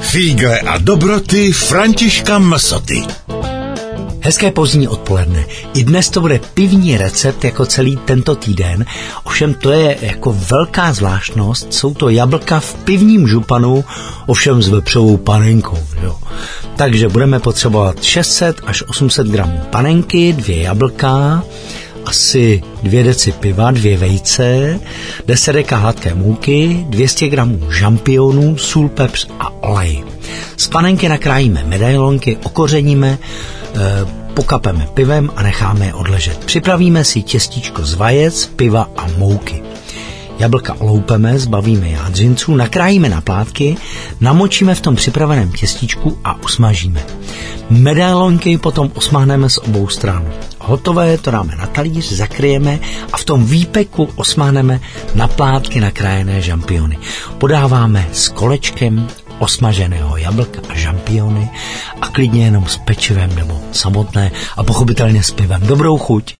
Fígle a dobroty Františka Msoty. Hezké pozdní odpoledne. I dnes to bude pivní recept jako celý tento týden, ovšem to je jako velká zvláštnost, jsou to jablka v pivním županu, ovšem s vepřovou panenkou. Jo. Takže budeme potřebovat 600 až 800 gramů panenky, 2 jablka, asi 2 deci piva, 2 vejce, 10 deka hladké mouky, 200 gramů žampionů, sůl, pepř a olej. Z panenky nakrájíme medailonky, okořeníme, pokapeme pivem a necháme je odležet. Připravíme si těstíčko z vajec, piva a mouky. Jablka oloupeme, zbavíme jádřinců, nakrájíme na plátky, namočíme v tom připraveném těstíčku a usmažíme. Medailonky potom osmáhneme z obou stran. Hotové to dáme na talíř, zakryjeme a v tom výpeku osmáhneme na plátky nakrájené žampiony. Podáváme s kolečkem osmaženého jablka a žampiony a klidně jenom s pečivem nebo samotné a pochopitelně s pivem. Dobrou chuť!